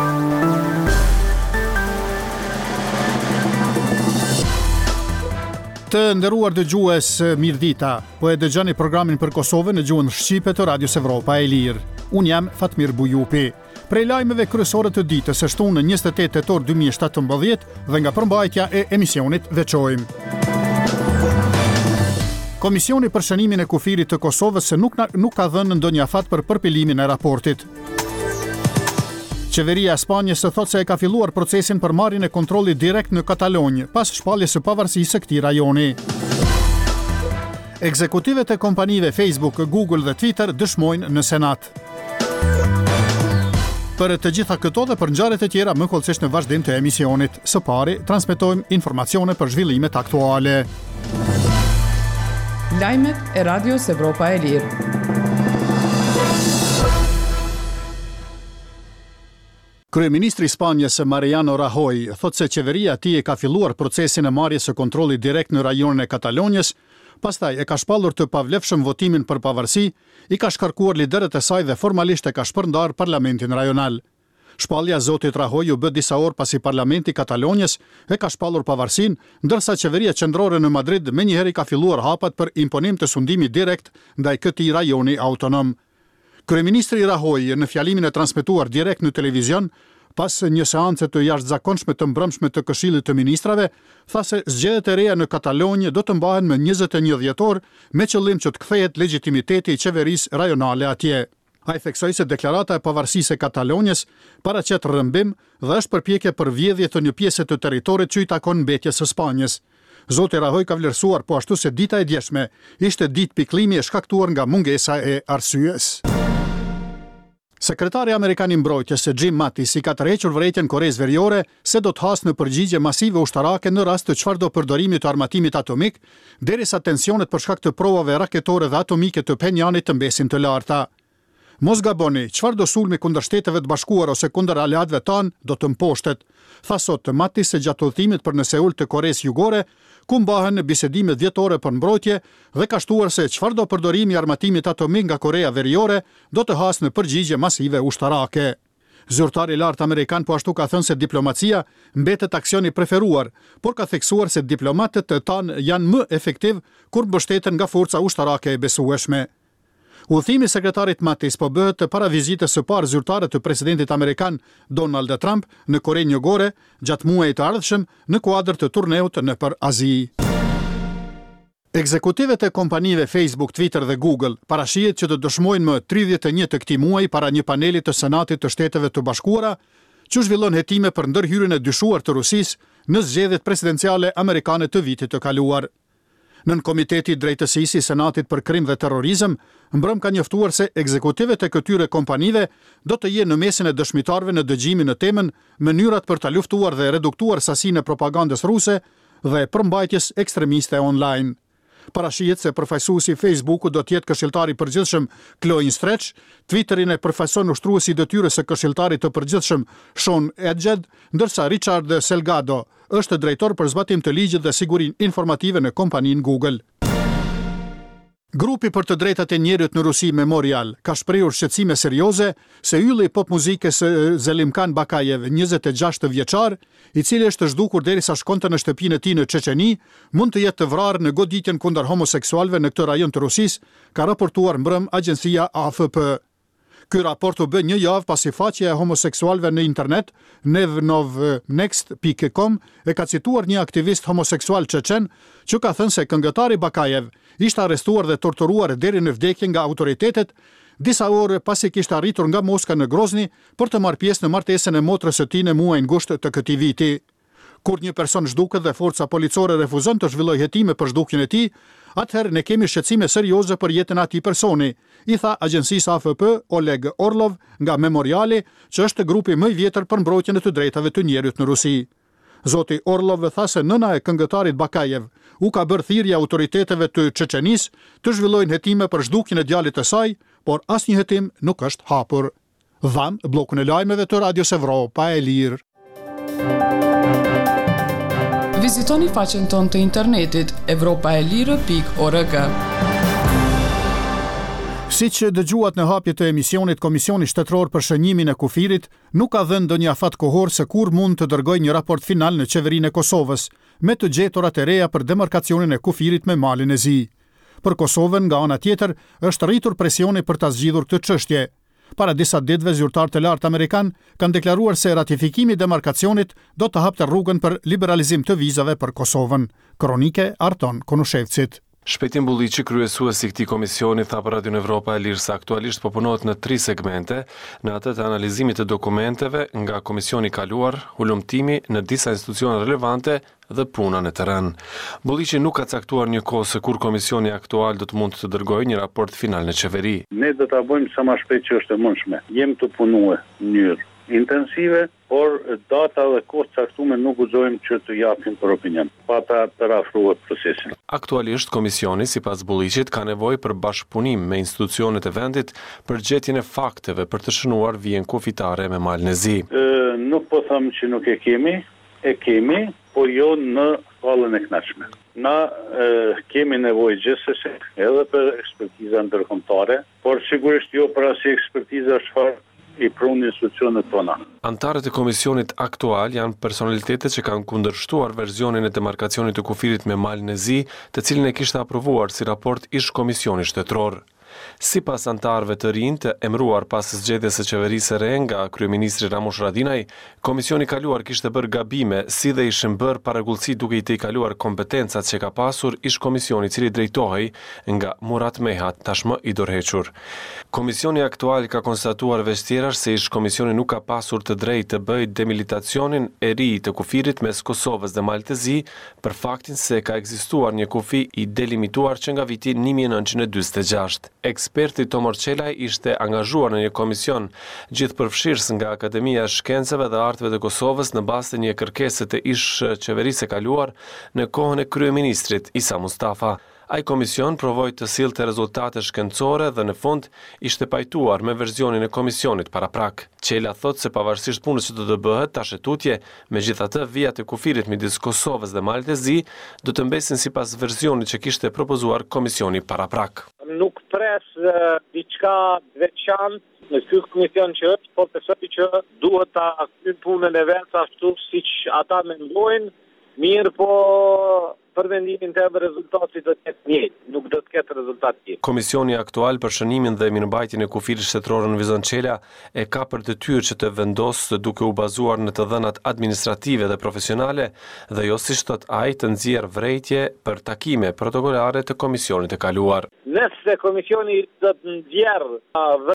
Të nderuar dëgjues, mirëdita. Po e dëgjoni programin për Kosovën në gjuhën shqipe të Radios Evropa e Lirë. Unë jam Fatmir Bujupi. Prej lajmeve kryesore të ditës së shtunë 28 tetor 2017 dhe nga përmbajtja e emisionit veçojmë. Komisioni për shënimin e kufirit të Kosovës nuk ka dhënë ndonjë afat për përpilimin e raportit. Qeveria e Spanjës thotë se e ka filluar procesin për marrjen e kontrollit direkt në Katalonjë pas shpalljes së pavarësisë së këtij rajoni. Ekzekutivet e kompanive Facebook, Google dhe Twitter dëshmojnë në Senat. Për të gjitha këto dhe për ngjarje të tjera më kollësisht në vazhdim të emisionit. Së pari transmetojmë informacione për zhvillimet aktuale. Lajmet e Radios Evropa e Lirë. Kryeministri i Spanjës Mariano Rajoy thotë se qeveria e tij ka filluar procesin e marrjes së kontrollit direkt në rajonin e Katalonjës, pastaj e ka shpallur të pavlefshëm votimin për pavarësi, i ka shkarkuar liderët e saj dhe formalisht e ka shpërndar parlamentin rajonal. Shpallja e zotit Rajoy u bë disa orë pasi parlamenti i Katalonjës e ka shpallur pavarësinë, ndërsa qeveria qendrore në Madrid menjëherë ka filluar hapat për imponim të sundimit direkt ndaj këtij rajoni autonom. Kryeministri Rajoy në fjalimin e transmetuar direkt në televizion, pas një seance të jashtëzakonshme të mbrëmshme të Këshillit të Ministrave, tha se zgjedhjet e reja në Katalonjë do të mbahen më 21 dhjetor me qëllim që të kthehet legitimiteti i qeverisë rajonale atje. Ai theksoi se deklarata e pavarësisë e Katalonjës paraqet rrëmbim dhe është përpjekje për vjedhje të një pjese të territorit që i takon mbetjes së Spanjës. Zoti Rajoy ka vlerësuar po ashtu se dita e djeshme ishte ditë pikëllimi e shkaktuar nga mungesa e arsyes. Sekretari Amerikan i Mbrojtjes Jim Mattis i ka tërhequr vërejtjen Koreas Veriore se do të hasë në përgjigje masive ushtarake në rast të çfarëdo përdorimi të armatimit atomik, derisa tensionet për shkak të provave raketore dhe atomike të Pyongyanit të mbesin të larta. Mos gaboni, çfarëdo sulmi kundër Shteteve të Bashkuara ose kundër aleatëve tanë do të mposhtet, tha sot Mattis se gjatë udhëtimit për në Seul të Koreas Jugore, ku mbahen bisedime dhjetore për mbrojtje dhe ka shtuar se çfarëdo përdorimi i armatimit atomik nga Korea Veriore do të hasë në përgjigje masive ushtarake. Zyrtari i lartë amerikan po ashtu ka thënë se diplomacia mbetet aksioni preferuar, por ka theksuar se diplomatët e tanë janë më efektiv kur mbështeten nga forca ushtarake e besueshme. Udhëtimi i sekretarit Mattis po bëhet para vizitës së parë zyrtare të presidentit amerikan Donald Trump në Korenë Jugore gjatë muajit të ardhshëm në kuadër të turneut nëpër Azi. Ekzekutivet e kompanive Facebook, Twitter dhe Google parashihet që të dëshmojnë më 31 të këtij muaji para një paneli të Senatit të Shteteve të Bashkuara, që zhvillon hetime për ndërhyrjen e dyshuar të Rusisë në zgjedhjet presidenciale amerikane të vitit të kaluar. Nën Komiteti i Drejtësisë i Senatit për Krim dhe Terrorizëm, mbrëm ka njoftuar se ekzekutivet e këtyre kompanive do të jenë në mesin e dëshmitarëve në dëgjimin në temën mënyrat për ta luftuar dhe reduktuar sasinë e propagandës ruse dhe përmbajtjes ekstremiste online. Parashihet se përfaqësuesi i Facebooku do të jetë këshilltari i përgjithshëm Chloe Stretch, Twitterin e përfaqëson ushtruesi i detyrës së këshilltarit të përgjithshëm Sean Edged, ndërsa Richard Selgado është drejtor për zbatim të ligjit dhe sigurinë informative në kompaninë Google. Grupi për të drejtat e njerit në Rusi Memorial ka shprehur shqetësime serioze se ylli i pop muzikës Zelimkan Bakajev, 26 vjeçar, i cili është zhdukur derisa shkonte në shtëpinë e tij në Çeçeni, mund të jetë të vrarë në goditjen kundër homoseksualëve në këtë rajon të Rusisë, ka raportuar mbrëm agjencia AFP. Ky raport u bë një javë pasi faqja e homoseksualëve në internet, nevnovnext.com, e ka cituar një aktivist homoseksual çeçen, që ka thënë se këngëtari Bakajev ishte arrestuar dhe torturuar deri në vdekje nga autoritetet, disa orë pasi kishte arritur nga Moska në Grozny për të marrë pjesë në martesën e motrës së tij në muajin gusht të këtij viti. Kur një person zhduket dhe forca policore refuzon të zhvillojë hetime për zhdukjen e tij, atëherë ne kemi shqetësime serioze për jetën e atij personi, i tha agjencisë AFP Oleg Orlov nga Memoriali, që është grupi më i vjetër për mbrojtjen e të drejtave të njerit në Rusi. Zoti Orlov tha se nëna e këngëtarit Bakajev u ka bërë thirrje autoriteteve të Çeçenisë të zhvillojnë hetime për zhdukjen e djalit të saj, por asnjë hetim nuk është hapur. Dham bllokun e lajmeve të Radios Evropa e Lirë. Vizitoni faqen tonë të internetit evropaelire.org. Siç dëgjuat në hapje të emisionit, Komisioni Shtetëror për Shënjimin e Kufirit nuk ka dhënë ndonjë afat kohor se kur mund të dërgojë një raport final në qeverinë e Kosovës me të gjeturat e reja për demarkacionin e Kufirit me malin e Zi. Për Kosovën, nga ana tjetër, është rritur presioni për ta zgjidhur këtë çështje. Para disa ditëve, zyrtarë të lartë amerikan kanë deklaruar se ratifikimi i demarkacionit do të hapte rrugën për liberalizim të vizave për Kosovën. Kronike Arton Konushevcit. Shpetim Bulliqi, kryesuesi i këtij komisioni, tha për Radio Evropa e Lirë se aktualisht po punohet në 3 segmente, në atë të analizimit të dokumenteve nga komisioni i kaluar, hulumtimi në disa institucione relevante dhe puna në terren. Bulliqi nuk ka caktuar një kohë se kur komisioni aktual do të mund të dërgojë një raport final në qeveri. Ne do ta bëjmë sa më shpejt që është e mundshme. Jem të punuar në mënyrë intensive, por data dhe kohë caktuar nuk guxojmë që të japim për opinion, pa ta parafruar procesin. Aktualisht komisioni, sipas Bulliqit, ka nevojë për bashkëpunim me institucionet e vendit për gjetjen e fakteve për të shënuar vijën kufitare me malin e Zi. Nuk po them që nuk e kemi, po jo në hallën e kënaqshme. Na kemi nevojë gjithsesi edhe për ekspertiza ndërkombëtare, por sigurisht jo për asnjë ekspertizë çfarë i prunë institucionet tona. Antarët e komisionit aktual janë personalitetet që kanë kundërshtuar versionin e demarkacionit të Kufirit me malin e Zi, të cilin e kishte aprovuar si raport ish komisioni shtetëror. Sipas antarëve të rinj të emëruar pas zgjedhjes së qeverisë së re nga kryeministri Ramush Haradinaj, komisioni i kaluar kishte bërë gabime si dhe ishin bërë parregullsi duke i tejkaluar kompetencat që ka pasur ish komisioni i cili drejtohej nga Murat Mehat, tashmë i dorëhequr. Komisioni aktual ka konstatuar veç tjerash se ish komisioni nuk ka pasur të drejtë të bëjë demilitacionin e ri të kufirit mes Kosovës dhe Malit të Zi për faktin se ka ekzistuar një kufi i delimituar që nga viti 1946. Eksperti Tomor Qelaj ishte angazhuar në një komision gjithëpërfshirës nga Akademia e Shkencave dhe Arteve të Kosovës në bazë të një kërkese të ish qeverisë e kaluar në kohën e kryeministrit Isa Mustafa. Ai komision provoi të sillte rezultate shkencore dhe në fund ishte pajtuar me versionin e komisionit paraprak. Qela thot se pavarësisht punës që do të bëhet tash e tutje, megjithatë vijat e kufirit midis Kosovës dhe Malit të Zi do të mbesin sipas versionit që kishte propozuar komisioni paraprak. Nuk pres diçka veçantë në ky komision që është, por besoj që duhet ta kryejnë punën e vet ashtu siç ata mendojnë, mirë po për vendimin të rezultati do të jetë njëjtë, nuk do të ketë rezultat tjetër. Komisioni aktual për shënimin dhe mirëmbajtjen e kufirit shtetëror në Vizon Qela e ka për detyrë që të vendosë duke u bazuar në të dhënat administrative dhe profesionale dhe jo siç thot ai të nxjerrë vërejtje për takime protokolare të komisionit të kaluar. Nëse komisioni do të nxjerrë